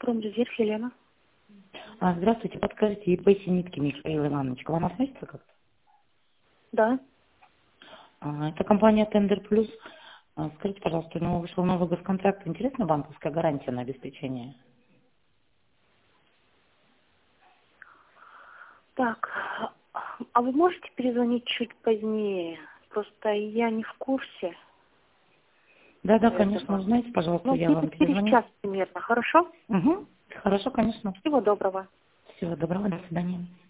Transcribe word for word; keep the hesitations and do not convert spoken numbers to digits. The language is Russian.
Промрезерв, Елена. А, здравствуйте, подскажите, ИП Синитки Михаил Иванович, к вам относится как-то? Да. А, это компания Тендер Плюс. А, скажите, пожалуйста, у него вышел новый госконтракт, интересна банковская гарантия на обеспечение? Так, а вы можете перезвонить чуть позднее? Просто я не в курсе Да, да, конечно, этого. узнайте, пожалуйста, Ну, я где-то вам через перезвоню. час примерно, хорошо? Угу. Хорошо, конечно. Всего доброго. Всего доброго, до свидания.